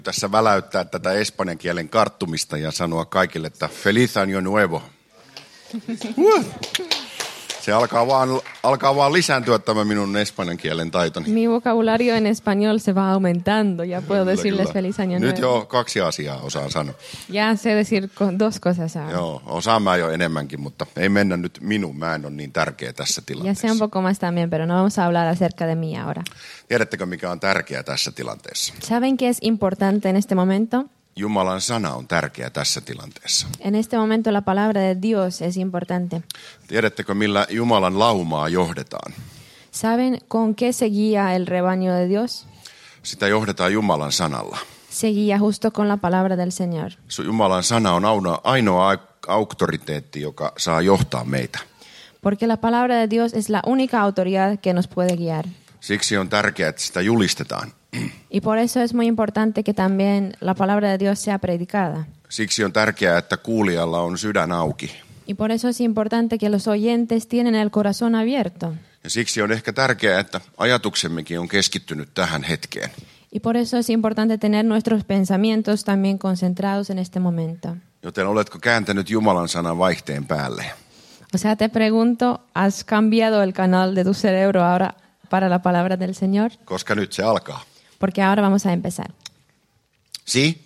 Tässä väläyttää tätä espanjan kielen karttumista ja sanoa kaikille, että Feliz año nuevo. Se alkaa vaan lisääntyä tämä minun espanjan kielen taitoni. Mi vocabulario en español se va aumentando. Ya puedo decirles feliz año nuevo. Nyt jo 2 asiaa osaan sanoa. Ya sé decir 2 cosas ahora. Joo, osaan mä jo enemmänkin, mutta ei mennä nyt minuun. Mä en ole niin tärkeä tässä tilanteessa. Ya sé un poco más también, pero no vamos a hablar acerca de mí ahora. Tiedättekö, mikä on tärkeää tässä tilanteessa? ¿Saben qué es importante en este momento? Jumalan sana on tärkeä tässä tilanteessa. En este momento la palabra de Dios es importante. Tiedättekö, millä Jumalan laumaa johdetaan? ¿Saben con qué se guía el rebaño de Dios? Sitä johdetaan Jumalan sanalla. Se guía justo con la palabra del Señor. Jumalan sana on ainoa auktoriteetti, joka saa johtaa meitä. Porque la palabra de Dios es la única autoridad que nos puede guiar. Siksi on tärkeää, että sitä julistetaan. Y por eso es muy importante que también la palabra de Dios sea predicada. Siksi on tärkeää, että kuulijalla on sydän auki. Y por eso es importante que los oyentes tienen el corazón abierto. Ja siksi on ehkä tärkeää, että ajatuksemmekin on keskittynyt tähän hetkeen. Y por eso es importante tener nuestros pensamientos también concentrados en este momento. Joten oletko kääntänyt Jumalan sanan vaihteen päälle? O sea, te pregunto, ¿has cambiado el canal de tu cerebro ahora para la palabra del Señor? Koska nyt se alkaa. Porque ahora vamos a empezar. Si?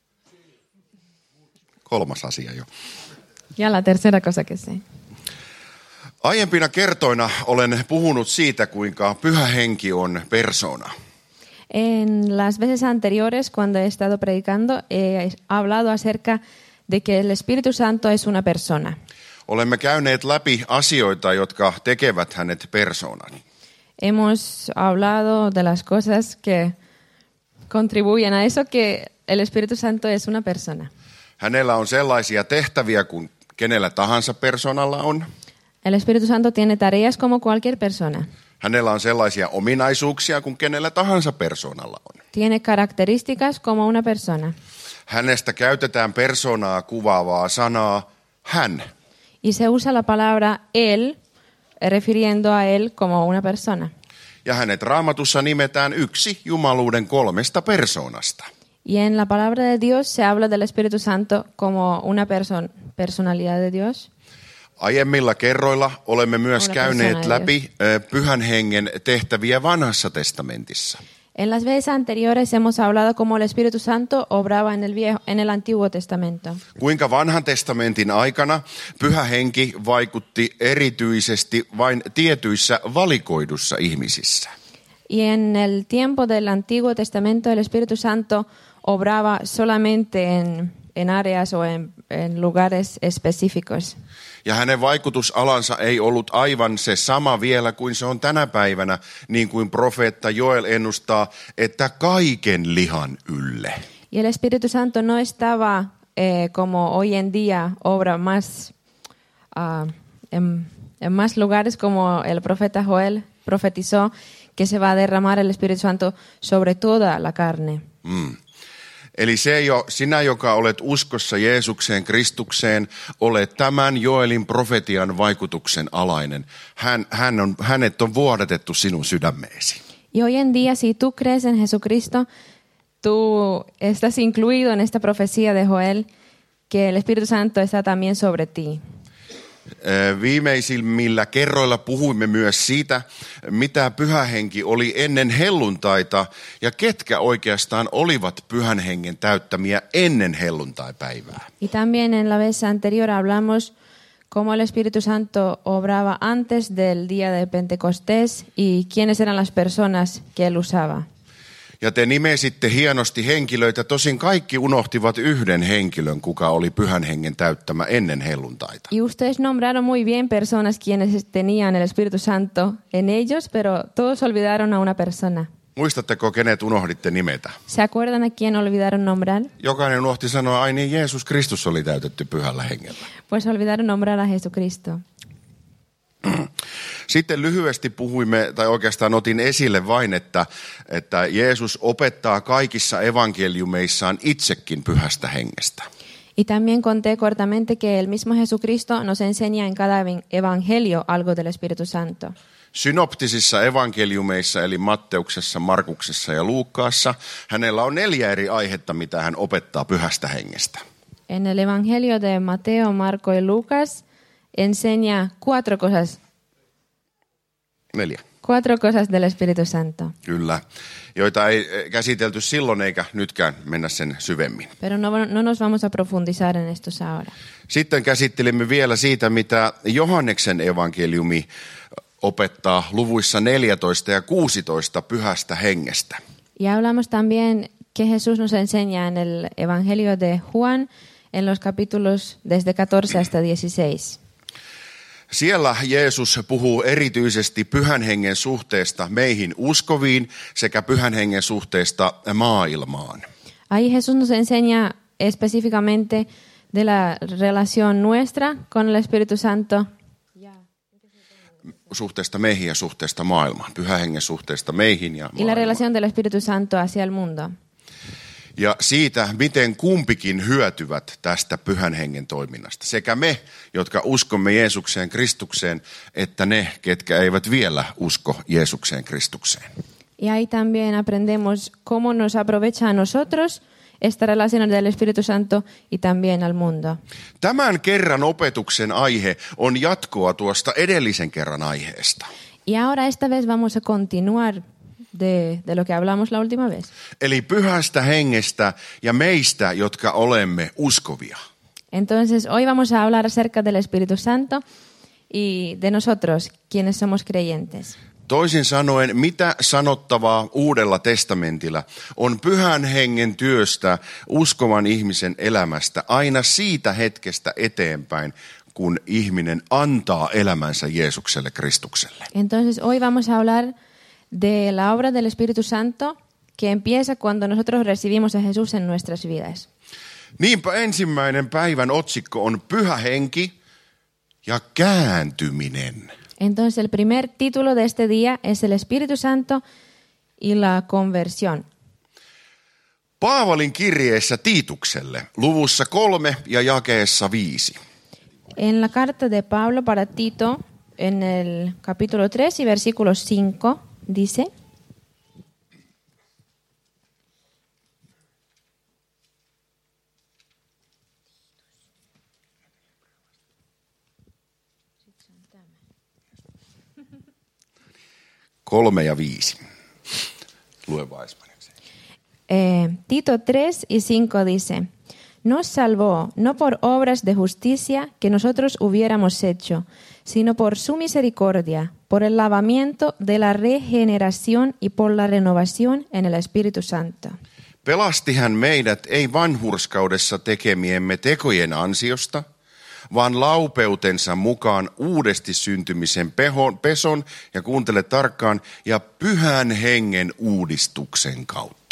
3. asia jo. Ya la tercera cosa que sé. Aiempina kertoina olen puhunut siitä, kuinka Pyhä Henki on persoona. En las veces anteriores, cuando he estado predicando, he hablado acerca de que el Espíritu Santo es una persona. Olemme käyneet läpi asioita, jotka tekevät hänet persoonan. Hemos hablado de las cosas que contribuyen a eso, que el Espíritu Santo es una persona. Hänellä on sellaisia tehtäviä kuin kenellä tahansa persoonalla on. El Espíritu Santo tiene tareas como cualquier persona. Hänellä on sellaisia ominaisuuksia kuin kenellä tahansa persoonalla on. Tiene características como una persona. Hänestä käytetään persoonaa kuvaavaa sanaa hän. Y se usa la palabra él, refiriendo a él como una persona. Ja hänet Raamatussa nimetään yksi Jumaluuden 3 persoonasta. Y en la palabra de Dios se habla del Espíritu Santo como una personalidad de Dios. Aiemmilla kerroilla olemme myös käyneet läpi Pyhän Hengen tehtäviä Vanhassa testamentissa. En las veces anteriores hemos hablado cómo el Espíritu Santo obraba en el Antiguo Testamento. Kuinka Vanhan testamentin aikana Pyhä Henki vaikutti erityisesti vain tietyissä valikoidussa ihmisissä. Y en el tiempo del Antiguo Testamento el Espíritu Santo obraba solamente en áreas o en lugares específicos. Ja hänen vaikutusalansa ei ollut aivan se sama vielä kuin se on tänä päivänä, niin kuin profeetta Joel ennustaa, että kaiken lihan ylle. Y el Espíritu Santo no estaba como hoy en día obra más en más lugares, como el profeta Joel profetizó que se va a derramar el Espíritu Santo sobre toda la carne. Eli sinä, joka olet uskossa Jeesukseen, Kristukseen, olet tämän Joelin profetian vaikutuksen alainen. Hänet on vuodatettu sinun sydämeesi. Y hoy en día, si tú crees en Jesucristo, tú estás incluido en esta profecía de Joel, que el Espíritu Santo está también sobre ti. Viimeisimmillä kerroilla puhuimme myös siitä, mitä Pyhä Henki oli ennen helluntaita ja ketkä oikeastaan olivat Pyhän Hengen täyttämiä ennen helluntaipäivää. Y también en la vez anterior hablamos cómo el Espíritu Santo obraba antes del día de Pentecostés y quiénes eran las personas que él usaba. Ja te nimesitte hienosti henkilöitä, tosin kaikki unohtivat yhden henkilön, kuka oli Pyhän Hengen täyttämä ennen helluntaita. Y ustedes nombraron muy bien personas quienes tenían el Espíritu Santo en ellos, pero todos olvidaron a una persona. Muistatteko, kenet unohditte nimetä? ¿Se acuerdan a quién olvidaron nombrar? Jokainen unohti sanoa, ai niin, Jeesus Kristus oli täytetty Pyhällä Hengellä. Pues olvidaron nombrar a Jesucristo. Sitten lyhyesti puhuimme, tai oikeastaan otin esille vain, että Jeesus opettaa kaikissa evankeliumeissaan itsekin Pyhästä Hengestä. Y también conté cortamente que el mismo Jesucristo nos enseña en cada evangelio algo del Espíritu Santo. Synoptisissa evankeliumeissa, eli Matteuksessa, Markuksessa ja Luukkaassa, hänellä on 4 eri aihetta, mitä hän opettaa pyhästä hengestä. En el Evangelio de Mateo, Marco y Lucas enseña 4 cosas. 4. 4 cosas del Espíritu Santo. Kyllä, joita ei käsitelty silloin eikä nytkään mennä sen syvemmin. Pero no nos vamos a profundizar en estos ahora. Sitten käsittelimme vielä siitä, mitä Johanneksen evankeliumi opettaa luvuissa 14 ja 16 pyhästä hengestä. Y hablamos también que Jesús nos enseña en el Evangelio de Juan en los capítulos desde 14 hasta 16. Siellä Jeesus puhuu erityisesti pyhän hengen suhteesta meihin uskoviin sekä pyhän hengen suhteesta maailmaan. Ahí Jesús nos enseña específicamente de la relación nuestra con el Espíritu Santo. Suhteesta meihin ja suhteesta maailmaan. Pyhän hengen suhteesta meihin ja maailmaan. Y la relación del Espíritu Santo hacia el mundo. Ja siitä, miten kumpikin hyötyvät tästä pyhän hengen toiminnasta. Sekä me, jotka uskomme Jeesukseen Kristukseen, että ne, ketkä eivät vielä usko Jeesukseen Kristukseen. Y ahí también aprendemos cómo nos aprovecha a nosotros esta relación del Espíritu Santo y también al mundo. Tämän kerran opetuksen aihe on jatkoa tuosta edellisen kerran aiheesta. Y ahora esta vez vamos a continuar de lo que hablamos la última vez. Eli pyhästä hengestä ja meistä, jotka olemme uskovia. Entonces, hoy vamos a hablar acerca del Espíritu Santo y de nosotros, quienes somos creyentes. Toisin sanoen, mitä sanottavaa Uudella testamentilla on pyhän hengen työstä uskovan ihmisen elämästä aina siitä hetkestä eteenpäin, kun ihminen antaa elämänsä Jeesukselle Kristukselle. Entonces, hoy vamos a hablar de la obra del Espíritu Santo que empieza cuando nosotros recibimos a Jesús en nuestras vidas. Niinpä ensimmäinen päivän otsikko on Pyhä henki ja kääntyminen. Entonces, el primer título de este día es el Espíritu Santo y la conversión. Paavalin kirjeessä Tiitukselle, luvussa 3 ja jakeessa 5. En la carta de Pablo para Tito, en el capítulo 3 y versículo 5, dice: Kolme ja 5. Lue vaan espanjaksi. Tito 3 y 5 dice: Nos salvó no por obras de justicia que nosotros hubiéramos hecho, sino por su misericordia, por el lavamiento de la regeneración y por la renovación en el Espíritu Santo. Pelasti hän meidät ei vanhurskaudessa tekemiemme tekojen ansiosta, vaan laupeutensa mukaan uudesti syntymisen peson, ja kuuntele tarkkaan, ja pyhän hengen uudistuksen kautta.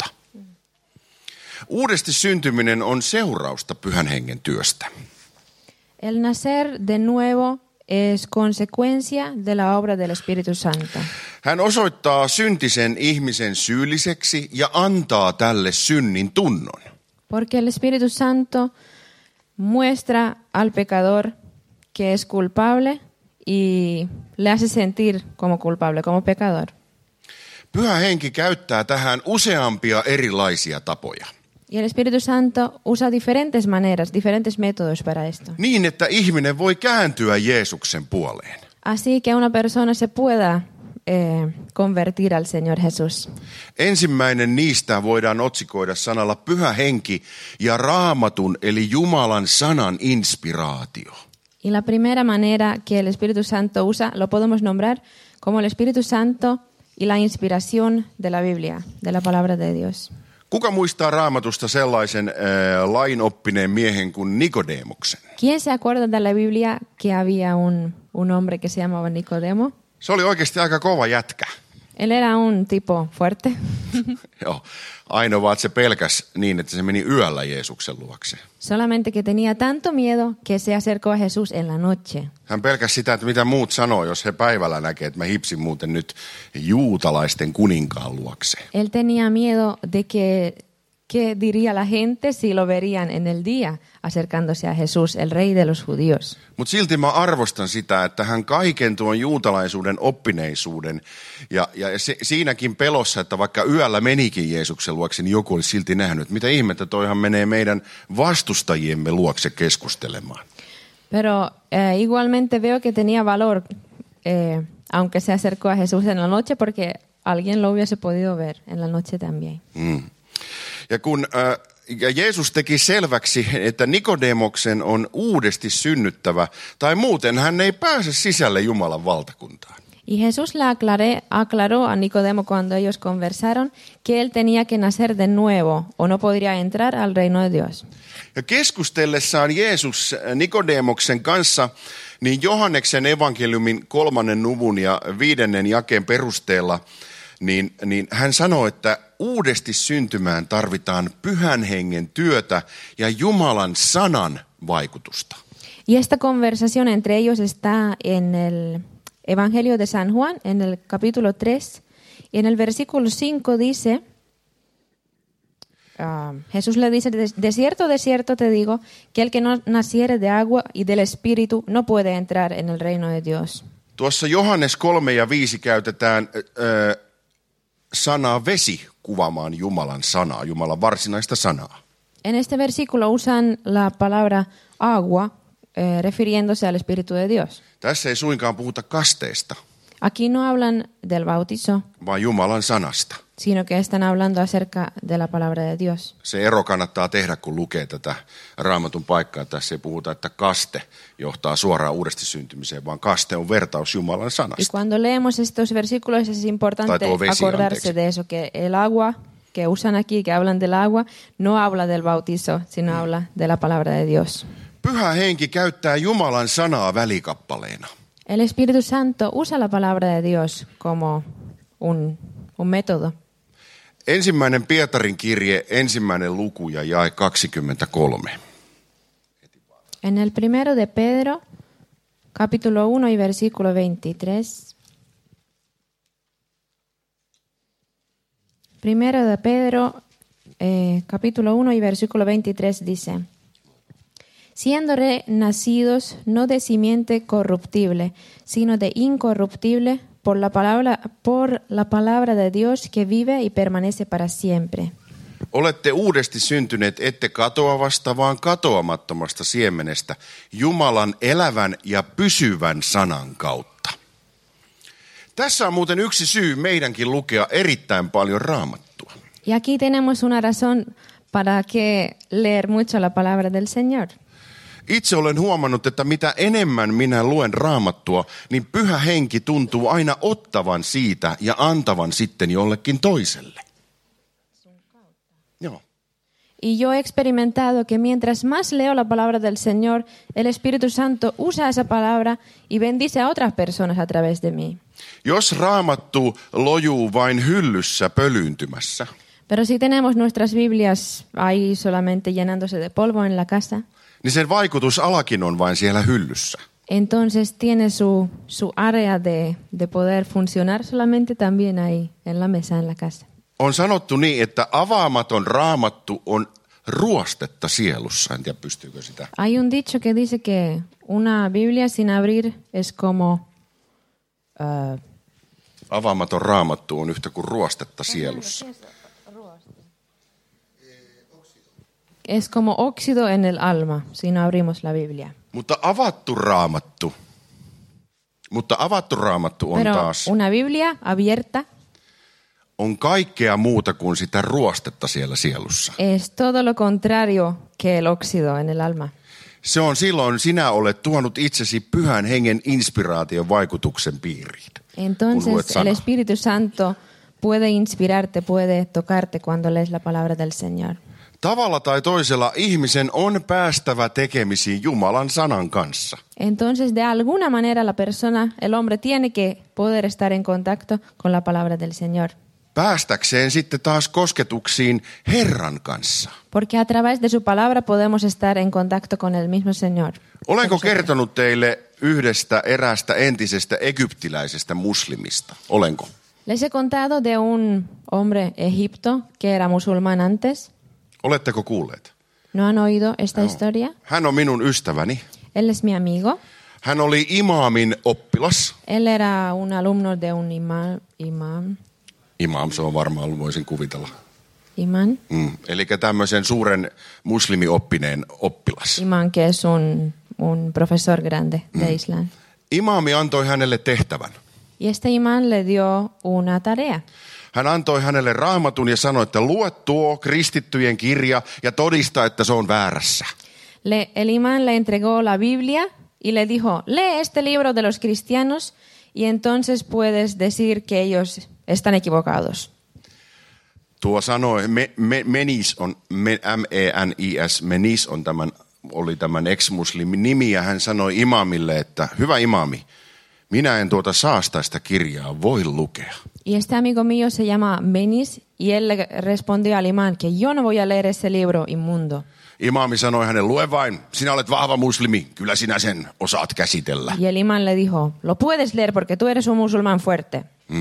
Uudesti syntyminen on seurausta pyhän hengen työstä. El nacer de nuevo es consecuencia de la obra del Espíritu Santo. Hän osoittaa syntisen ihmisen syylliseksi ja antaa tälle synnin tunnon. Porque el Espíritu Santo muestra al pecador que es culpable y le hace sentir como culpable, como pecador. Pyhä henki käyttää tähän useampia erilaisia tapoja. Y el Espíritu Santo usa diferentes maneras, diferentes métodos para esto. Niin, että ihminen voi kääntyä Jeesuksen puoleen. Así que una persona se pueda convertir al Señor Jesús. Ensimmäinen niistä voidaan otsikoida sanalla Pyhä henki ja Raamatun eli Jumalan sanan inspiraatio. Y la primera manera que el Espíritu Santo usa lo podemos nombrar como el Espíritu Santo y la inspiración de la Biblia, de la palabra de Dios. Kuka muistaa Raamatusta sellaisen lainoppineen miehen kuin Nikodemoksen? ¿Quién se acuerda de la Biblia que había un hombre que se llamaba Nicodemo? Se oli oikeasti aika kova jätkä. Él era un tipo fuerte. Joo, ainoa vaan, että se pelkäsi niin, että se meni yöllä Jeesuksen luokse. Solamente que tenía tanto miedo que se acercó a Jesús en la noche. Hän pelkäsi sitä, että mitä muut sanoo, jos he päivällä näkee, että mä hipsin muuten nyt juutalaisten kuninkaan luokse. Él tenía miedo de que qué diría la gente si lo verían en el día acercándose a Jesús, el rey de los judíos. Mutta silti mä arvostan sitä, että hän kaiken tuon juutalaisuuden oppineisuuden ja siinäkin pelossa, että vaikka yöllä menikin Jeesuksen luokse, niin joku olisi silti nähnyt, että mitä ihmettä toihan menee meidän vastustajiemme luokse keskustelemaan. Pero igualmente veo que tenía valor, aunque se acercó a Jesús en la noche, porque alguien lo hubiese podido ver en la noche también. Ja kun Jeesus teki selväksi, että Nikodemoksen on uudesti synnyttävä, tai muuten hän ei pääse sisälle Jumalan valtakuntaan. Y Jesús le aclaró a Nicodemo cuando ellos conversaron que él tenía que nacer de nuevo o no podría entrar al reino de Dios. Ja keskustellessaan Jeesus Nikodemoksen kanssa, niin Johanneksen evankeliumin 3. luvun ja 5. jakeen perusteella, niin hän sanoi, että uudesti syntymään tarvitaan Pyhän Hengen työtä ja Jumalan sanan vaikutusta. Y esta conversación entre ellos está en el Evangelio de San Juan, en el capítulo 3, y en el versículo 5 dice, Jesús le dice, de cierto, te digo, que el que no naciere de agua y del Espíritu no puede entrar en el reino de Dios. Tuossa Johannes 3 ja 5 käytetään sanaa vesi kuvaamaan Jumalan sanaa, Jumalan varsinaista sanaa. En este versículo usan la palabra agua refiriéndose al Espíritu de Dios. Tässä ei suinkaan puhuta kasteesta, Aquí no hablan del bautizo, vaan Jumalan sanasta. sino que están hablando acerca de la palabra de Dios. Se ero kannattaa tehdä, kun lukee tätä Raamatun paikkaa. Tässä ei puhuta, että kaste johtaa suoraan uudesti syntymiseen, vaan kaste on vertaus Jumalan Y sanasta. cuando leemos estos versículos es importante acordarse de eso, que el agua que usan aquí, que hablan del agua, no habla del bautizo, sino habla de la palabra de Dios. Pyhä Henki käyttää Jumalan sanaa välikappaleena. El Espíritu Santo usa la palabra de Dios como un método. Ensimmäinen Pietarin kirje, 1. luku ja jae 23. En el primero de Pedro, capítulo 1 y versículo 23. Primero de Pedro, capítulo 1 y versículo 23 dice, siendo renacidos no de simiente corruptible, sino de incorruptible, por la palabra de Dios que vive y permanece para siempre. Olette uudesti syntyneet ette katoavasta, vaan katoamattomasta siemenestä, Jumalan elävän ja pysyvän sanan kautta. Tässä on muuten yksi syy meidänkin lukea erittäin paljon Raamattua. Y aquí tenemos una razón para que leer mucho la palabra del Señor. Itse olen huomannut, että mitä enemmän minä luen Raamattua, niin Pyhä Henki tuntuu aina ottavan siitä ja antavan sitten jollekin toiselle. Joo. Y yo he experimentado que mientras más leo la palabra del Señor, el Espíritu Santo usa esa palabra y bendice a otras personas a través de mí. Jos Raamattu lojuu vain hyllyssä pölyyntymässä, Pero si tenemos nuestras Biblias ahí solamente llenándose de polvo en la casa, niin sen vaikutusalakin on vain siellä hyllyssä. entonces tiene su área de poder funcionar solamente también ahí en la mesa en la casa. On sanottu niin, että avaamaton Raamattu on ruostetta sielussa. En tiedä, pystyykö sitä. Hay un dicho que dice que una Biblia sin abrir es como... Avaamaton Raamattu on yhtä kuin ruostetta sielussa. Es como óxido en el alma, si no abrimos la Biblia. Mutta avattu Raamattu on Pero taas, una Biblia abierta on kaikkea muuta kuin sitä ruostetta siellä sielussa. es todo lo contrario que el óxido en el alma. Se on silloin, sinä olet tuonut itsesi Pyhän Hengen inspiraation vaikutuksen piiriin. kun luet Entonces el sanaa. Espíritu Santo puede inspirarte, puede tocarte cuando lees la palabra del Señor. Tavalla tai toisella ihmisen on päästävä tekemisiin Jumalan sanan kanssa. Entonces, de alguna manera la persona, el hombre, tiene que poder estar en contacto con la palabra del Señor. Päästäkseen sitten taas kosketuksiin Herran kanssa. Porque a través de su palabra podemos estar en contacto con el mismo Señor. Olenko kertonut teille eräästä entisestä egyptiläisestä muslimista? Olenko? Les he contado de un hombre egipto que era musulmán antes. Oletteko kuulleet? ¿No han oído esta historia? Hän on minun ystäväni. Él es mi amigo. Hän oli imaamin oppilas. Él era un alumno de un imán. Imaam, se on varmaan, voisin kuvitella. Imán. Eli tämmöisen suuren muslimioppineen oppilas. Imán, que es un profesor grande de Islam. Imaami antoi hänelle tehtävän. Y este imán le dio una tarea. Hän antoi hänelle raamatun ja sanoi, että lue tuo kristittyjen kirja ja todista, että se on väärässä. El imán le entregó la Biblia y le dijo, lee este libro de los cristianos y entonces puedes decir que ellos están equivocados. Tuo sanoi, Menis on, M-E-N-I-S, Menis on oli tämän ex-muslimin nimi ja hän sanoi imaamille, että hyvä imaami, minä en tuota saastaista kirjaa voi lukea. Y este amigo mío se llama Menis y él le respondió al imán que yo no voy a leer ese libro inmundo. Imaami sanoi hänelle, lue vain, sinä olet vahva muslimi, kyllä sinä sen osaat käsitellä. Y el imán le dijo, lo puedes leer porque tú eres un musulmán fuerte.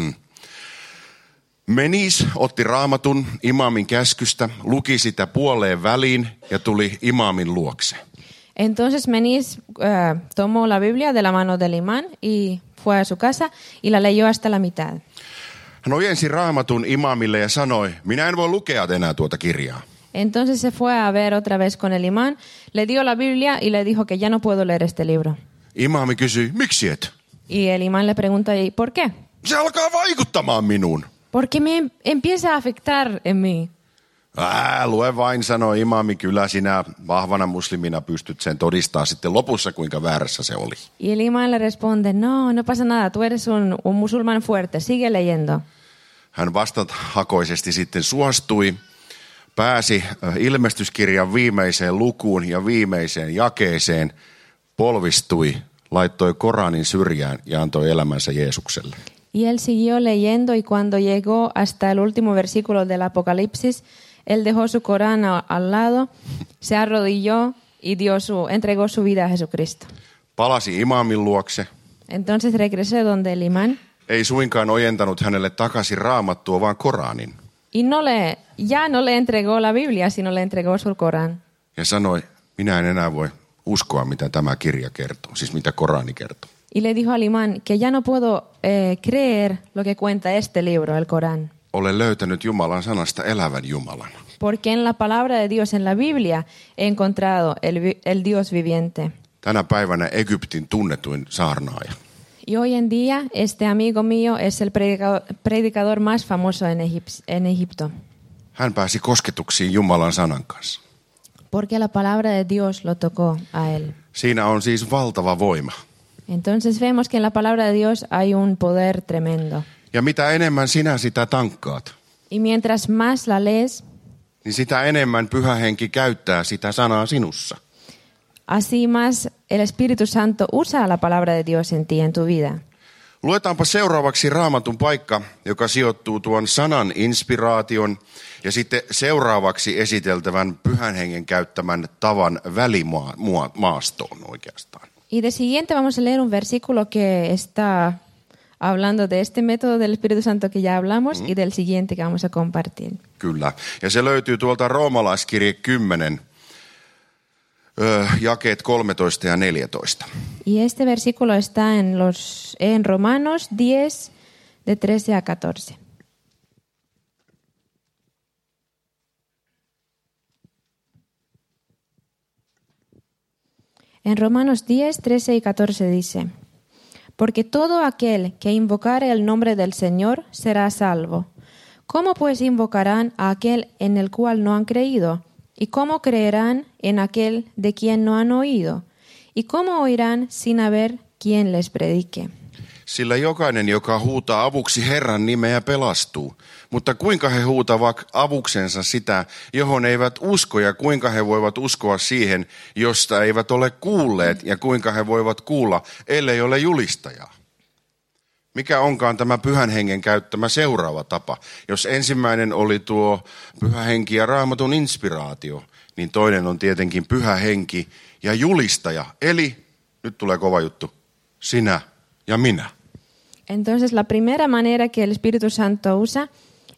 Menis otti raamatun imaamin käskystä, luki sitä puoleen väliin ja tuli imaamin luokse. Entonces Menis tomó la Biblia de la mano del imán y fue a su casa y la leyó hasta la mitad. Hän ojensi raamatun imaamille ja sanoi, minä en voi lukea enää tuota kirjaa. Entonces se fue a ver otra vez con el imán, le dio la Biblia y le dijo que ya no puedo leer este libro. Imaami kysyi, miksi et? Y el imán le pregunta, ¿y por qué? Se alkaa vaikuttamaan minuun. Porque me empieza a afectar en mí. Lue vain, sanoi imaami, kyllä sinä vahvana muslimina pystyt sen todistaa sitten lopussa, kuinka väärässä se oli. Y el imán le responde, no pasa nada, tú eres un musulmán fuerte, sigue leyendo. Hän vastahakoisesti sitten suostui, pääsi ilmestyskirjan viimeiseen lukuun ja viimeiseen jakeeseen, polvistui, laittoi Koranin syrjään ja antoi elämänsä Jeesukselle. Y él siguió leyendo y cuando llegó hasta el último versículo del Apocalipsis, él dejó su Corán al lado, se arrodilló y entregó su vida a Jesucristo. Palasi imaamin luokse. Entonces regresó donde el imán. Ei suinkaan ojentanut hänelle takaisin raamattua, vaan Koranin. Y no le entregó la Biblia, sino le entregó su Corán. Ja sanoi, minä en enää voi uskoa, mitä tämä kirja kertoo, siis mitä Korani kertoo. Y le dijo al imán que ya no puedo creer lo que cuenta este libro, el Corán. Olen löytänyt Jumalan sanasta elävän Jumalan. Porque en la palabra de Dios, en la Biblia, he encontrado el Dios viviente. Tänä päivänä Egyptin tunnetuin saarnaaja. Y hoy en día, este amigo mío es el predicador más famoso en Egipto. Hän pääsi kosketuksiin Jumalan sanan kanssa. Porque la palabra de Dios lo tocó a él. Siinä on siis valtava voima. Entonces vemos que en la palabra de Dios hay un poder tremendo. Ja mitä enemmän sinä sitä tankkaat, Y mientras más la lees, niin sitä enemmän Pyhä Henki käyttää sitä sanaa sinussa. así más el Espíritu Santo usa la palabra de Dios en ti, en tu vida. Luetaanpa seuraavaksi Raamatun paikka, joka sijoittuu tuon sanan inspiraation ja sitten seuraavaksi esiteltävän Pyhän Hengen käyttämän tavan välimaastoon oikeastaan. Y de siguiente vamos a leer un versículo que está hablando de este método del Espíritu Santo que ya hablamos y del siguiente que vamos a compartir. Kyllä. Ja se löytyy tuolta Roomalaiskirje 10, jakeet 13 ja 14. Y este versículo está en Romanos 10, de 13 a 14. En Romanos 10, 13 y 14 dice, porque todo aquel que invocare el nombre del Señor será salvo. ¿Cómo pues invocarán a aquel en el cual no han creído? ¿Y cómo creerán en aquel de quien no han oído? ¿Y cómo oirán sin haber quien les predique? Sillä jokainen, joka huutaa avuksi Herran nimeä, pelastuu. Mutta kuinka he huutavat avuksensa sitä, johon eivät usko, ja kuinka he voivat uskoa siihen, josta eivät ole kuulleet, ja kuinka he voivat kuulla, ellei ole julistajaa? Mikä onkaan tämä Pyhän Hengen käyttämä seuraava tapa? Jos ensimmäinen oli tuo Pyhä Henki ja Raamatun inspiraatio, niin toinen on tietenkin Pyhä Henki ja julistaja. Eli, nyt tulee kova juttu, sinä ja minä. Entonces la primera manera que el Espíritu Santo usa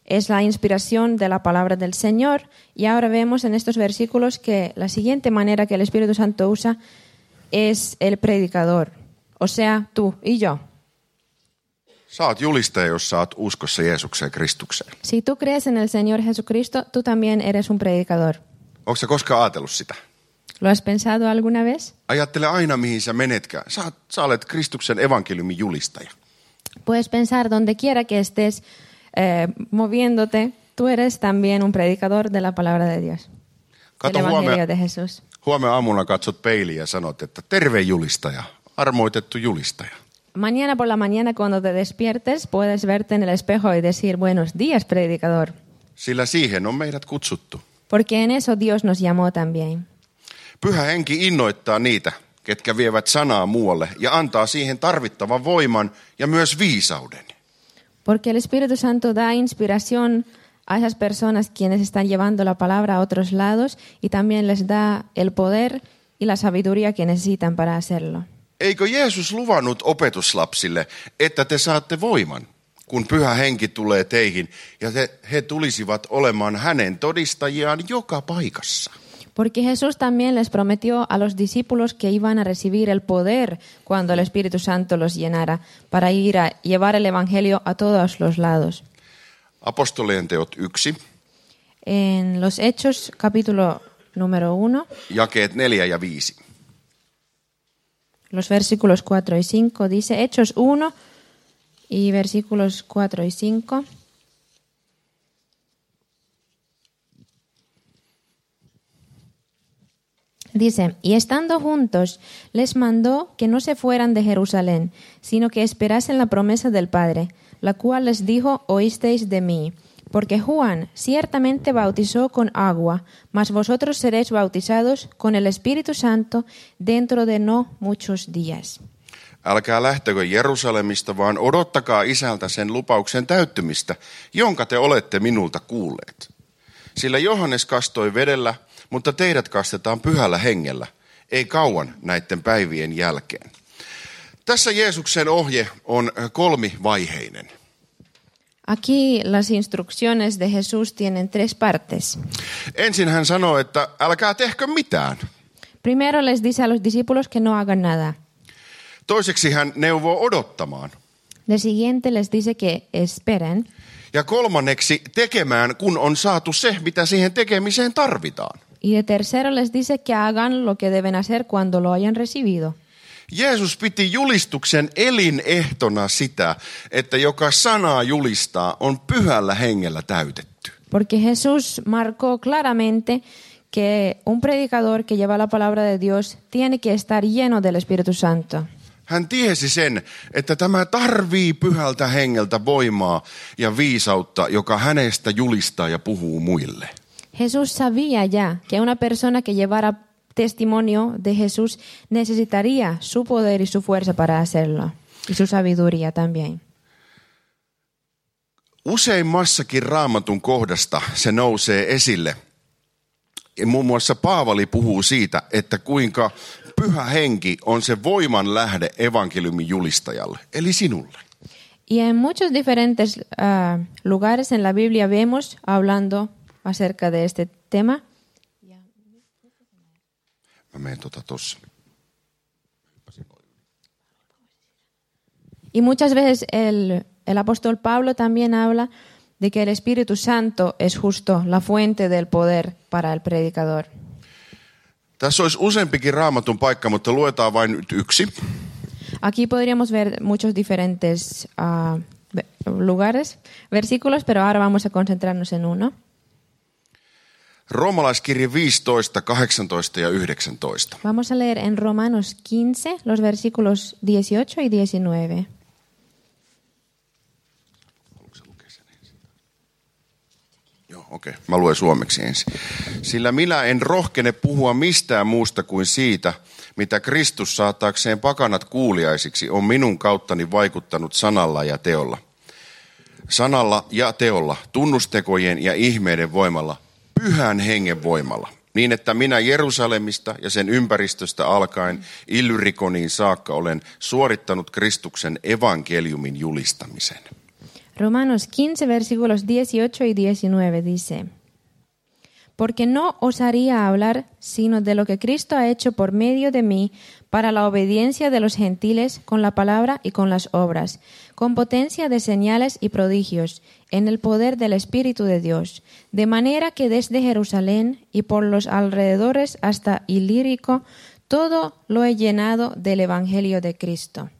es la inspiración de la palabra del Señor. Y ahora vemos en estos versículos que la siguiente manera que el Espíritu Santo usa es el predicador, o sea, tú y yo. Sä oot julistaja, jos sä oot uskossa Jeesukseen Kristukseen. Si tú crees en el Señor Jesucristo, tú también eres un predicador. Onko sä koskaan ajatellut sitä? ¿Lo has pensado alguna vez? Ajattele aina, mihin sä menetkään. Sä olet Kristuksen evankeliumin julistaja. Puedes pensar donde quiera que estés moviéndote, tú eres también un predicador de la palabra de Dios. Kato, El evangelio de Jesús. huomenna aamulla katsot peiliin ja sanot, että terve julistaja, armoitettu julistaja. Mañana por la mañana cuando te despiertes puedes verte en el espejo y decir buenos días, predicador. Sillä siihen on meidät kutsuttu. Porque en eso Dios nos llamó también. Pyhä henki innoittaa niitä, ketkä vievät sanaa muualle ja antaa siihen tarvittavan voiman ja myös viisauden. Porque el Espíritu Santo da inspiración a esas personas quienes están llevando la palabra a otros lados y también les da el poder y la sabiduría que necesitan para hacerlo. Eikö Jeesus luvannut opetuslapsille, että te saatte voiman, kun pyhä henki tulee teihin ja he tulisivat olemaan hänen todistajiaan joka paikassa? Porque Jesús también les prometió a los discípulos que iban a recibir el poder cuando el Espíritu Santo los llenara para ir a llevar el Evangelio a todos los lados. Apostolien teot 1, En los Hechos, capítulo número 1, jakeet 4 ja 5. los versículos 4 y 5, dice Hechos 1 y versículos 4 y 5. Dice, y estando juntos, les mandó que no se fueran de Jerusalén, sino que esperasen la promesa del Padre, la cual les dijo, oísteis de mí. Porque Juan ciertamente bautizó con agua, mas vosotros seréis bautizados con el Espíritu Santo dentro de no muchos días. Älkää lähtökö Jerusalemista, vaan odottakaa Isältä sen lupauksen täyttymistä, jonka te olette minulta kuulleet. Sillä Johannes kastoi vedellä, mutta teidät kastetaan pyhällä hengellä, ei kauan näiden päivien jälkeen. Tässä Jeesuksen ohje on kolmivaiheinen. Aquí las instrucciones de Jesús tienen tres partes. Ensin hän sanoo, että älkää tehkö mitään. Primero les dice a los discípulos que no hagan nada. Toiseksi hän neuvoo odottamaan. De siguiente les dice que esperen. Ja kolmanneksi tekemään, kun on saatu se, mitä siihen tekemiseen tarvitaan. Y de tercero les dice que hagan lo que deben hacer cuando lo hayan recibido. Jeesus piti julistuksen elinehtona sitä, että joka sanaa julistaa on pyhällä hengellä täytetty. Porque Jesús marcó claramente que un predicador que lleva la palabra de Dios tiene que estar lleno del Espíritu Santo. Hän tiesi sen, että tämä tarvii pyhältä hengeltä voimaa ja viisautta, joka hänestä julistaa ja puhuu muille. Jesús sabía ya que una persona que llevara testimonio de Jesús necesitaría su poder y su fuerza para hacerlo, y su sabiduría también. Useimmassakin Raamatun kohdasta se nousee esille. Muun muassa Paavali puhuu siitä, että kuinka pyhä henki on se voiman lähde evankeliumin julistajalle, eli sinulle. Y en muchos diferentes lugares en la Biblia vemos hablando acerca de este tema. Mä menen tossa. Y muchas veces el apóstol Pablo también habla de que el Espíritu Santo es justo la fuente del poder para el predicador. Tässä olisi useampikin Raamatun paikka, mutta luetaan vain nyt yksi. Aquí podríamos ver muchos diferentes lugares, versículos, pero ahora vamos a concentrarnos en uno. Roomalaiskirje 15, 18 ja 19. Vamos a leer en Romanos 15, los versículos 18 y 19. Joo, okei. Mä luen suomeksi ensin. Sillä minä en rohkene puhua mistään muusta kuin siitä, mitä Kristus saataakseen pakanat kuuliaisiksi on minun kauttani vaikuttanut sanalla ja teolla. Sanalla ja teolla, tunnustekojen ja ihmeiden voimalla, pyhän hengen voimalla, niin että minä Jerusalemista ja sen ympäristöstä alkaen Illyrikoniin saakka olen suorittanut Kristuksen evankeliumin julistamisen. Romanos 15, versículos 18 y 19 dice: Porque no osaría hablar sino de lo que Cristo ha hecho por medio de mí para la obediencia de los gentiles con la palabra y con las obras, con potencia de señales y prodigios, en el poder del Espíritu de Dios, de manera que desde Jerusalén y por los alrededores hasta Ilírico, todo lo he llenado del Evangelio de Cristo.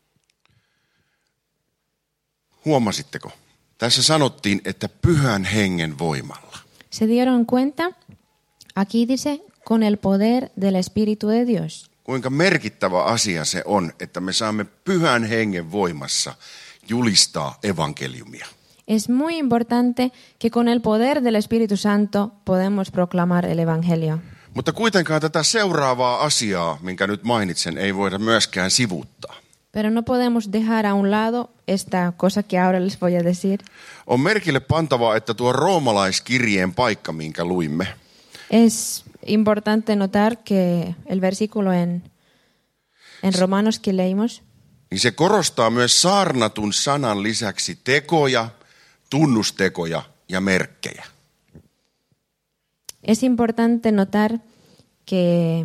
Huomasitteko? Tässä sanottiin, että pyhän hengen voimalla. ¿Se dieron cuenta? Aquí dice, con el poder del Espíritu de Dios. Kuinka merkittävä asia se on, että me saamme pyhän hengen voimassa julistaa evankeliumia. Es muy importante que con el poder del Espíritu Santo podemos proclamar el Evangelio. Mutta kuitenkaan tätä seuraavaa asiaa, minkä nyt mainitsen, ei voida myöskään sivuuttaa. Pero no podemos dejar a un lado esta cosa que ahora les voy a decir. On merkille pantavaa, että tuo roomalaiskirjeen paikka, minkä luimme, Es importante notar que el versículo en Romanos que leímos, niin se korostaa myös saarnatun sanan lisäksi tekoja, tunnustekoja ja merkkejä. es importante notar que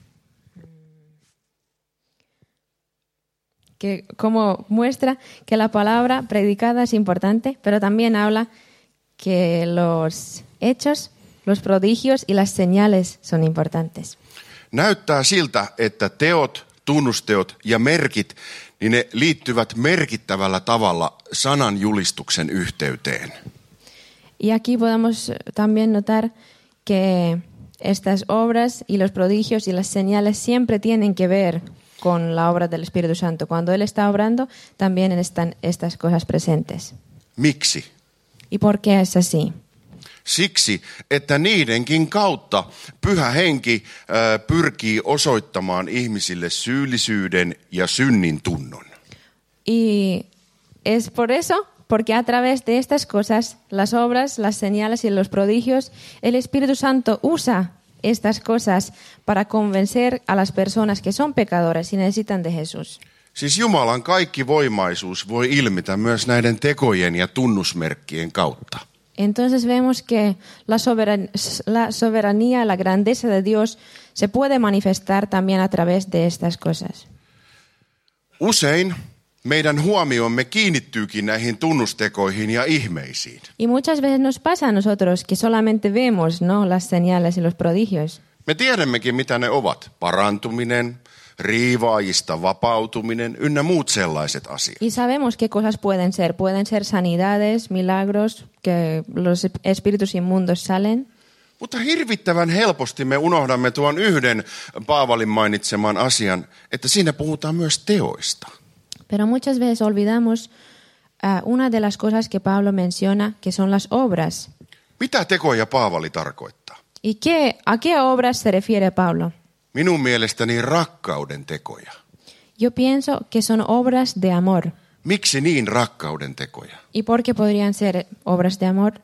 como muestra que la palabra predicada es importante, pero también habla que los hechos, los prodigios y las señales son importantes. Näyttää siltä, että teot, tunnusteot ja merkit, niin ne liittyvät merkittävällä tavalla sanan julistuksen yhteyteen. Y aquí podemos también notar que estas obras y los prodigios y las señales siempre tienen que ver con la obra del Espíritu Santo. Cuando Él está obrando, también están estas cosas presentes. Miksi? ¿Y por qué es así? Siksi, että niidenkin kautta Pyhä Henki pyrkii osoittamaan ihmisille syyllisyyden ja synnin tunnon. Y es por eso, porque a través de estas cosas, las obras, las señales y los prodigios, el Espíritu Santo usa estas cosas para convencer a las personas que son pecadoras y necesitan de Jesús. Siis Jumalan kaikki voimaisuus voi ilmetä myös näiden tekojen ja tunnusmerkkien kautta. Entonces vemos que la soberanía, la grandeza de Dios se puede manifestar también a través de estas cosas. Usein meidän huomiomme kiinnittyykin näihin tunnustekoihin ja ihmeisiin. Y muchas veces nos pasa a nosotros que solamente vemos, ¿no?, las señales y los prodigios. Me tiedämmekin, mitä ne ovat. Parantuminen, riivaajista vapautuminen, ynnä muut sellaiset asiat. Y sabemos qué cosas pueden ser. Pueden ser sanidades, milagros, que los espíritus inmundos salen. Mutta hirvittävän helposti me unohdamme tuon yhden Paavalin mainitseman asian, että siinä puhutaan myös teoista. Pero muchas veces olvidamos una de las cosas que Pablo menciona, que son las obras. Mitä tekoja Paavali tarkoittaa? ¿Y a qué obras se refiere Pablo? Minun mielestäni rakkauden tekoja. Yo pienso que son obras de amor. Miksi niin rakkauden tekoja? ¿Y por qué podrían ser obras de amor?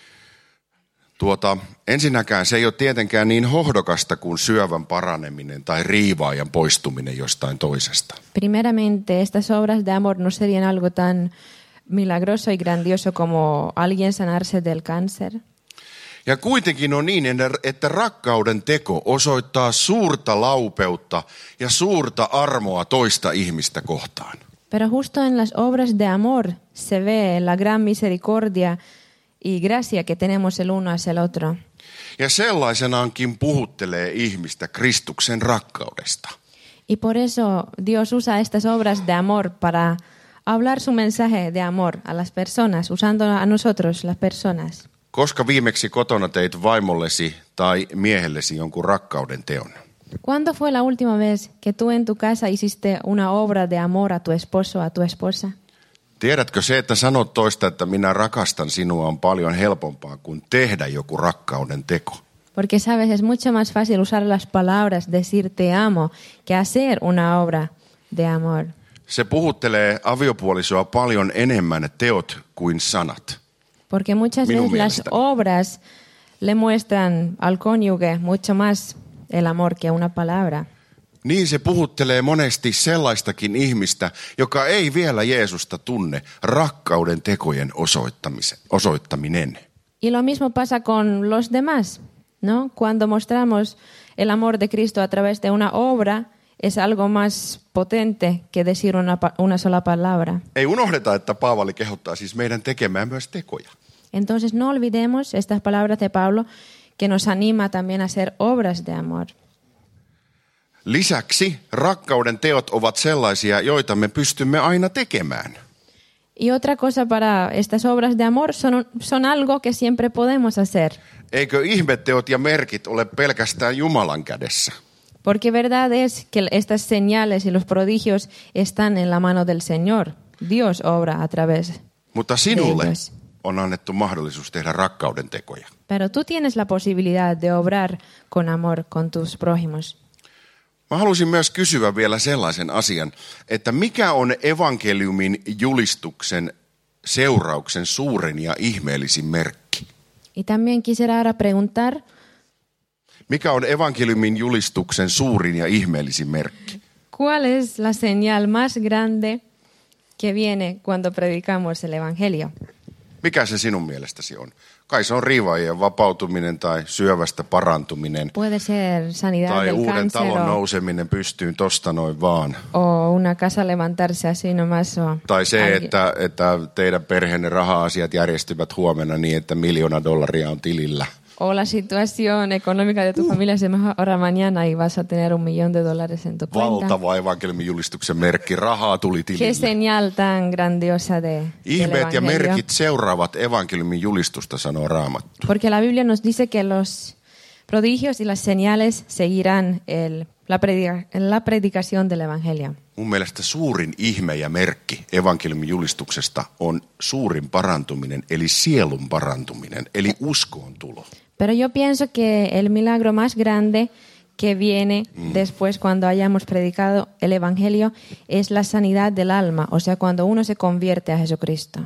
Ensinnäkään se ei ole tietenkään niin hohdokasta kuin syövän paraneminen tai riivaajan poistuminen jostain toisesta. Primeramente, estas obras de amor no serían algo tan milagroso y grandioso como alguien sanarse del cáncer. Ja kuitenkin on niin, että rakkauden teko osoittaa suurta laupeutta ja suurta armoa toista ihmistä kohtaan. Pero justo en las obras de amor se ve la gran misericordia y gracia que tenemos el uno hacia el otro. Ja sellaisenaankin puhuttelee ihmistä Kristuksen rakkaudesta. Y por eso Dios usa estas obras de amor para hablar su mensaje de amor a las personas, usando a nosotros, las personas. Koska viimeksi kotona teit vaimollesi tai miehellesi jonkun rakkauden teon? ¿Cuándo fue la última vez que tú en tu casa hiciste una obra de amor a tu esposo o a tu esposa? Tiedätkö se, että sanot toista, että minä rakastan sinua, on paljon helpompaa kuin tehdä joku rakkauden teko. Porque sabes, es mucho más fácil usar las palabras, decir te amo, que hacer una obra de amor. Se puhuttelee aviopuolisoa paljon enemmän teot kuin sanat. Porque muchas veces las obras le muestran al cónyuge mucho más el amor que una palabra. Niin se puhuttelee monesti sellaistakin ihmistä, joka ei vielä Jeesusta tunne, rakkauden tekojen osoittaminen. Y lo mismo pasa con los demás, ¿no? Cuando mostramos el amor de Cristo a través de una obra, es algo más potente que decir una sola palabra. Ei unohdeta, että Paavali kehottaa siis meidän tekemään myös tekoja. Entonces no olvidemos estas palabras de Pablo que nos anima también a hacer obras de amor. Lisäksi rakkauden teot ovat sellaisia, joita me pystymme aina tekemään. Y otra cosa para estas obras de amor son algo que siempre podemos hacer. Eikö ihmeteot ja merkit ole pelkästään Jumalan kädessä? Porque verdad es que estas señales y los prodigios están en la mano del Señor. Dios obra a través Mutta sinulle de ellos. on annettu mahdollisuus tehdä rakkauden tekoja. Pero tú tienes la posibilidad de obrar con amor con tus prójimos. Mä haluaisin myös kysyä vielä sellaisen asian, että mikä on evankeliumin julistuksen seurauksen suurin ja ihmeellisin merkki? Y también quisiera ahora preguntar, Mikä on evankeliumin julistuksen suurin ja ihmeellisin merkki? ¿cuál es la señal más grande que viene cuando predicamos el Evangelio? Mikä se sinun mielestäsi on? Kai se on riivaajien vapautuminen tai syövästä parantuminen Puede ser sanidad tai del uuden cáncer talon nouseminen pystyyn tosta noin vaan. o una casa levantarse así nomás. Tai se, alguien. että teidän perheenne raha-asiat järjestyvät huomenna niin, että $1 miljoonaa on tilillä. O la situación económica de tu familia se mejora mañana y vas a tener $1 millón en tu cuenta. Valtava evankeliumin julistuksen merkki. Rahaa tuli Qué tilille. señal tan grandiosa del Ihmeet ja Evangelio. merkit seuraavat evankeliumin julistusta, sanoo Raamattu. Porque la Biblia nos dice que los prodigios y las señales seguirán la predicación del Evangelio. Mun mielestä suurin ihme ja merkki evankeliumin julistuksesta on suurin parantuminen, eli sielun parantuminen, eli uskoon tulo. Pero yo pienso que el milagro más grande que viene después cuando hayamos predicado el Evangelio es la sanidad del alma, o sea, cuando uno se convierte a Jesucristo.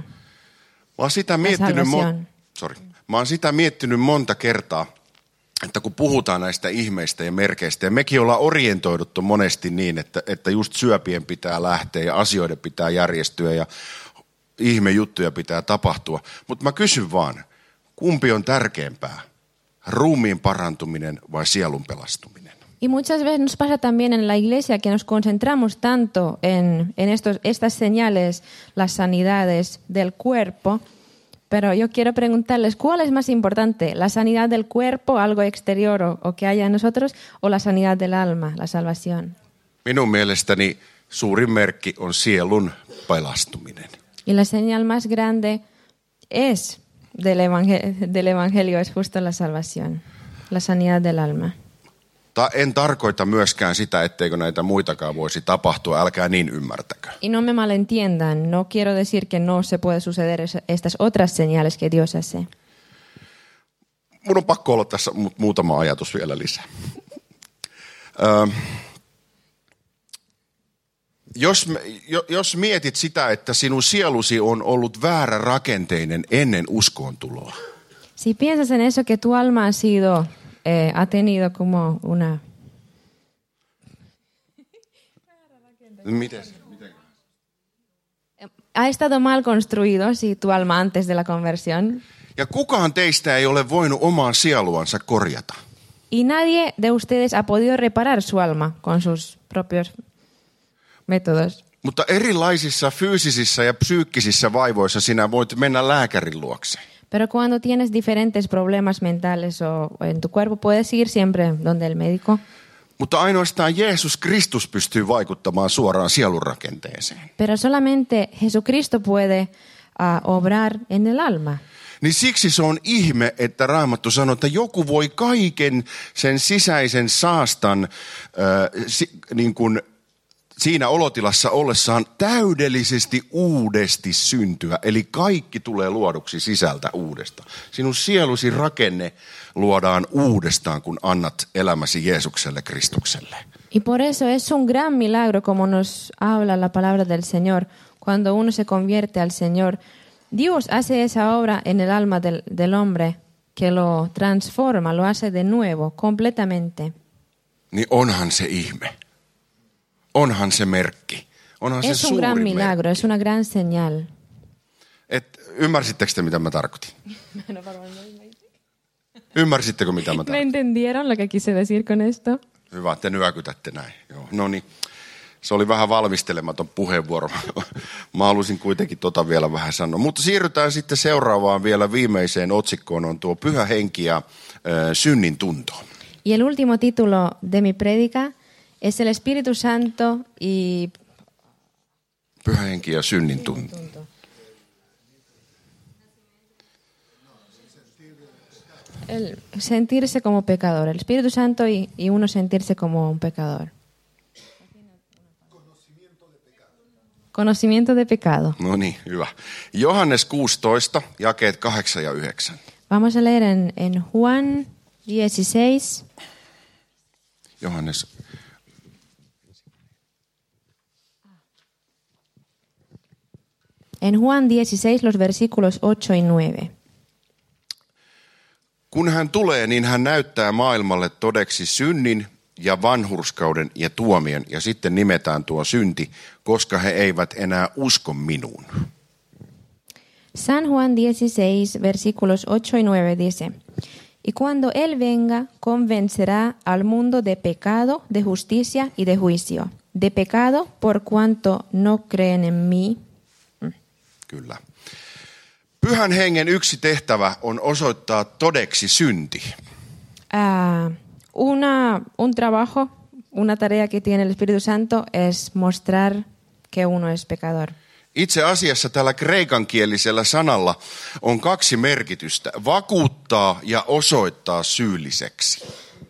Mä oon sitä miettinyt monta kertaa, että kun puhutaan näistä ihmeistä ja merkeistä, ja mekin ollaan orientoiduttu monesti niin, että just syöpien pitää lähteä ja asioiden pitää järjestyä ja ihmejuttuja pitää tapahtua. Mutta mä kysyn vaan, kumpi on tärkeämpää, ruumiin parantuminen vai sielun pelastuminen? Y muchas veces nos pasa también en la iglesia que nos concentramos tanto en estas señales, las sanidades del cuerpo, pero yo quiero preguntarles, ¿cuál es más importante? ¿La sanidad del cuerpo, algo exterior o que haya en nosotros, o la sanidad del alma, la salvación? Minun mielestäni suurin merkki on sielun pelastuminen. Y la señal más grande es del evangelio es justo la salvación, la sanidad del alma. En tarkoita myöskään sitä, etteikö näitä muitakaan voisi tapahtua, älkää niin ymmärtäkö. Y no me malentiendan, no quiero decir que no se puede suceder estas otras señales que Dios hace. Mun on pakko olla tässä muutama ajatus vielä lisää. Jos mietit sitä, että sinun sielusi on ollut väärä rakenteinen ennen uskoontuloa. Si piensas en eso que tu alma ha tenido como una... Miten? Ha estado mal construido, si tu alma antes de la conversión. Ja kukaan teistä ei ole voinut omaa sieluansa korjata. Y nadie de ustedes ha podido reparar su alma con sus propios métodos. Mutta erilaisissa fyysisissä ja psyykkisissä vaivoissa sinä voit mennä lääkärin luokse. Pero cuando tienes diferentes problemas mentales o en tu cuerpo, puedes ir siempre donde el médico. Mutta ainoastaan Jeesus Kristus pystyy vaikuttamaan suoraan sielunrakenteeseen. Pero solamente Jesucristo puede obrar en el alma. Niin siksi se on ihme, että Raamattu sanoo, että joku voi kaiken sen sisäisen saastan niin kuin siinä olotilassa ollessaan täydellisesti uudesti syntyä. Eli kaikki tulee luoduksi sisältä uudestaan. Sinun sielusi rakenne luodaan uudestaan, kun annat elämäsi Jeesukselle Kristukselle. Y por eso es un gran milagro, como nos habla la palabra del Señor. Cuando uno se convierte al Señor, Dios hace esa obra en el alma del hombre que lo transforma, lo hace de nuevo, completamente. Niin onhan se ihme. onhan se merkki. Onhan se Es un gran suuri milagro, merkki. es una gran señal. Ymmärsittekö te, mitä mä tarkoitin? Ymmärsittekö, mitä mä ¿Me tarkoitin? entendieron lo que quise decir con esto? Hyvä, te nyökytätte näin. Joo. No niin. Se oli vähän valmistelematon puheenvuoro. Mä halusin kuitenkin vielä vähän sanoa. Mutta siirrytään sitten seuraavaan vielä viimeiseen otsikkoon, on tuo Pyhä Henki ja synnin tunto. Y el último título de mi prédica es el Espíritu Santo y Pyhä Henki ja synnin tunto. el sentirse como pecador. El Espíritu Santo y uno sentirse como un pecador. Conocimiento de pecado. No niin, hyvä. Johannes 16, jakeet 8 ja 9. Vamos a leer en Juan 16. Johannes. En Juan 16, los versículos 8 y 9. Kun hän tulee, niin hän näyttää maailmalle todeksi synnin ja vanhurskauden ja tuomion. Ja sitten nimetään tuo synti, koska he eivät enää usko minuun. San Juan 16, versículos 8 y 9 dice: Y cuando Él venga, convencerá al mundo de pecado, de justicia y de juicio. De pecado, por cuanto no creen en mí. Kyllä. Pyhän hengen yksi tehtävä on osoittaa todeksi synti. Un trabajo, una tarea que tiene el Espíritu Santo es mostrar que uno es pecador. Itse asiassa tällä kreikankielisellä sanalla on kaksi merkitystä. Vakuuttaa ja osoittaa syylliseksi.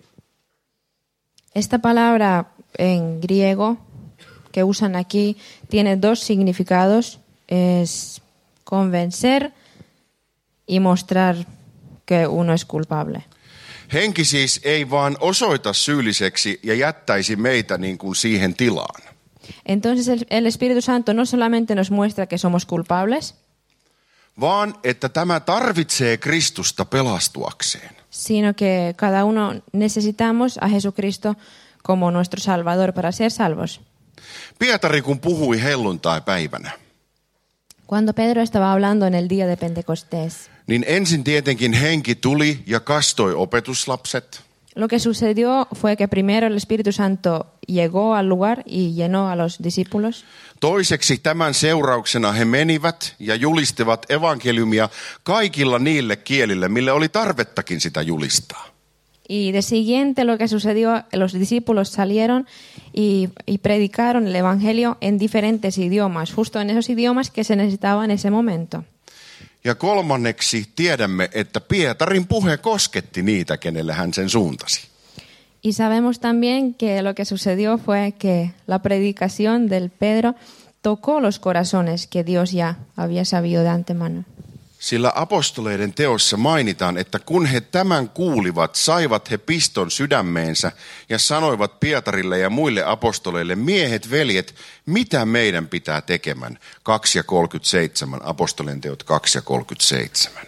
Esta palabra en griego que usan aquí tiene dos significados. Es convencer y mostrar que uno es culpable. Henki siis ei vaan osoita syylliseksi ja jättäisi meitä niin kuin siihen tilaan. Entonces el Espíritu Santo no solamente nos muestra que somos culpables, vaan että tämä tarvitsee Kristusta pelastuakseen. sino que cada uno necesitamos a Jesucristo como nuestro Salvador para ser salvos. Pietari kun puhui helluntai-päivänä, Cuando Pedro estaba hablando en el día de Pentecostés, niin ensin tietenkin henki tuli ja kastoi opetuslapset. lo que sucedió fue que primero el Espíritu Santo llegó al lugar y llenó a los discípulos. Toiseksi tämän seurauksena he menivät ja julistivat evankeliumia kaikilla niille kielille, mille oli tarvettakin sitä julistaa. Y de siguiente lo que sucedió, los discípulos salieron y predicaron el Evangelio en diferentes idiomas, justo en esos idiomas que se necesitaban en ese momento. Ja kolmanneksi tiedämme, että Pietarin puhe kosketti niitä, kenelle hän sen suuntasi. Y sabemos también que lo que sucedió fue que la predicación del Pedro tocó los corazones que Dios ya había sabido de antemano. Sillä apostoleiden teossa mainitaan, että kun he tämän kuulivat, saivat he piston sydämeensä ja sanoivat Pietarille ja muille apostoleille: miehet, veljet, mitä meidän pitää tekemään? 2:37, apostolien teot 2:37.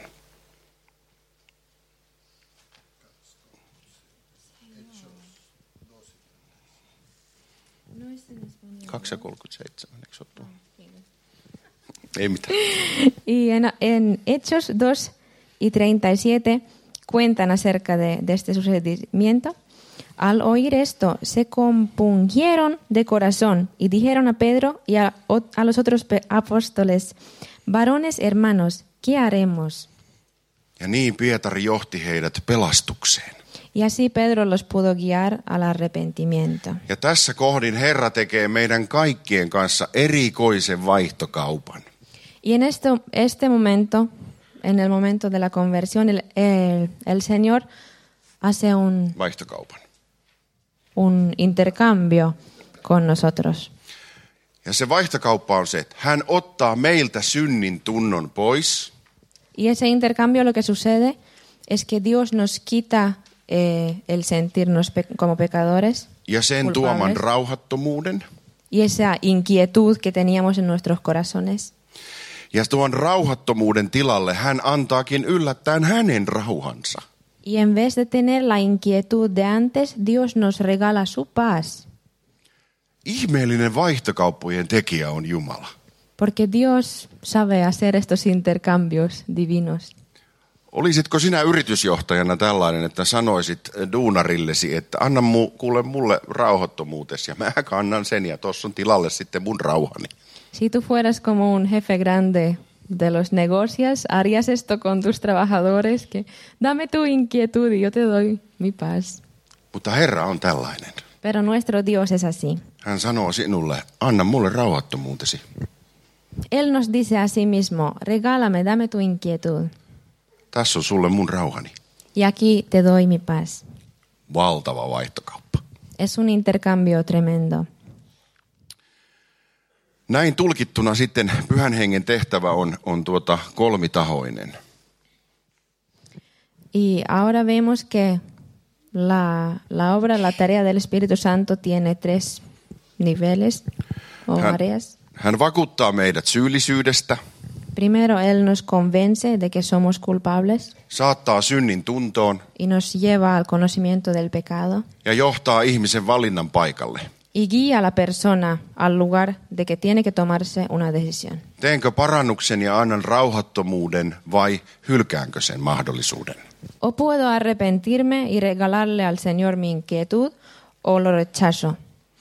Kaksi ja 37, eikö se ole tuo? Ei mitään. Y en Hechos 2 y 37 cuentan acerca de este sucedimiento. Al oír esto, se compungieron de corazón y dijeron a Pedro y a los otros apóstoles: varones hermanos, ¿qué haremos? Ja niin Pietari johti heidät pelastukseen. Y así Pedro los pudo guiar al arrepentimiento. Ja tässä kohdin Herra tekee meidän kaikkien kanssa erikoisen vaihtokaupan. Y en este momento, en el momento de la conversión, el Señor hace un intercambio con nosotros. Ja se vaihtokauppa on se, että hän ottaa meiltä synnin tunnon pois. Y ese intercambio lo que sucede es que Dios nos quita el sentirnos como pecadores. Ja sen tuoman rauhattomuuden. Y esa inquietud que teníamos en nuestros corazones. Ja tuon rauhattomuuden tilalle hän antaakin yllättäen hänen rauhansa. Y en vez de tener la inquietud de antes, Dios nos regala su paz. Ihmeellinen vaihtokauppojen tekijä on Jumala. Porque Dios sabe hacer estos intercambios divinos. Olisitko sinä yritysjohtajana tällainen, että sanoisit duunarillesi, että anna kuule mulle rauhattomuutesi ja mä kannan sen ja tuossa on tilalle sitten mun rauhani. Si tú fueras como un jefe grande de los negocios, harías esto con tus trabajadores, que dame tu inquietud y yo te doy mi paz. Mutta Herra on tällainen. Pero nuestro Dios es así. Hän sanoo sinulle, anna mulle rauhattomuutesi. Él nos dice a sí mismo, regálame, dame tu inquietud. Tässä on sulle mun rauhani. Y aquí te doy mi paz. Valtava vaihtokauppa. Es un intercambio tremendo. Näin tulkittuna sitten Pyhän Hengen tehtävä on kolmitahoinen. Y ahora vemos que la obra, la tarea del Espíritu Santo tiene 3 niveles o áreas. Hän vakuuttaa meidät syyllisyydestä. Primero, Él nos convence de que somos culpables Saattaa synnin tuntoon y nos lleva al conocimiento del pecado ja johtaa ihmisen valinnan paikalle. y guía a la persona al lugar de que tiene que tomarse una decisión. Teenkö parannuksen ja annan rauhattomuuden vai hylkäänkö sen mahdollisuuden? O puedo arrepentirme y regalarle al Señor mi inquietud o lo rechazo.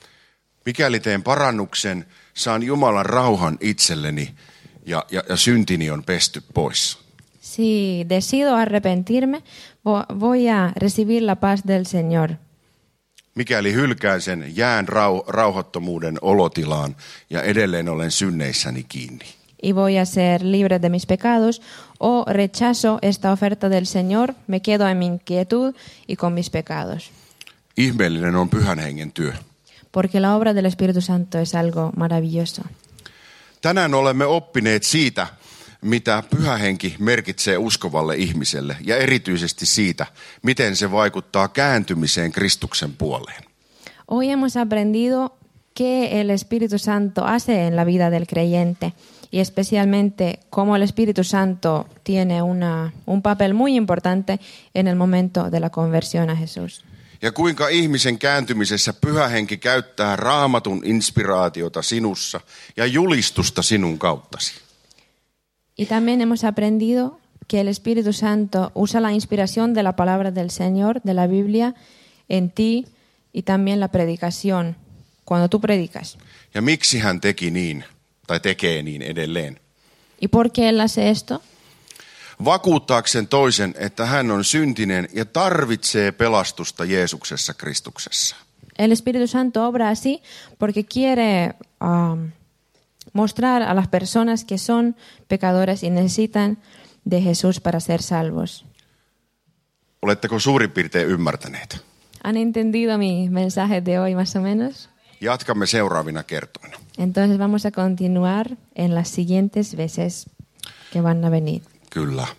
Mikäli teen parannuksen, saan Jumalan rauhan itselleni ja syntini on pesty pois. Si decido arrepentirme, voy a recibir la paz del Señor. Mikäli hylkään sen, jään rauhattomuuden olotilaan ja edelleen olen synneissäni kiinni. Y voy a ser libre de mis pecados, o rechazo esta oferta del Señor, me quedo en mi inquietud y con mis pecados. Ihmeellinen on Pyhän Hengen työ. Porque la obra del Espíritu Santo es algo maravilloso. Tänään olemme oppineet siitä, mitä Pyhä Henki merkitsee uskovalle ihmiselle ja erityisesti siitä, miten se vaikuttaa kääntymiseen Kristuksen puoleen. Hoy hemos aprendido qué el Espíritu Santo hace en la vida del creyente y especialmente cómo el Espíritu Santo tiene un papel muy importante en el momento de la conversión a Jesús. Ja kuinka ihmisen kääntymisessä Pyhä Henki käyttää Raamatun inspiraatiota sinussa ja julistusta sinun kauttasi. Y también hemos aprendido que el Espíritu Santo usa la inspiración de la palabra del Señor, de la Biblia, en ti y también la predicación, cuando tú predicas. Ja miksi hän teki niin, tai tekee niin edelleen? ¿Y por qué Él hace esto? Vakuuttaakseen toisen, että hän on syntinen ja tarvitsee pelastusta Jeesuksessa Kristuksessa. El Espíritu Santo obra así porque quiere mostrar a las personas que son pecadores y necesitan de Jesús para ser salvos. Oletteko suurin piirtein ymmärtäneet? ¿Han entendido mi mensaje de hoy más o menos? Jatkamme seuraavina kertoina. Entonces vamos a continuar en las siguientes veces que van a venir. Kyllä.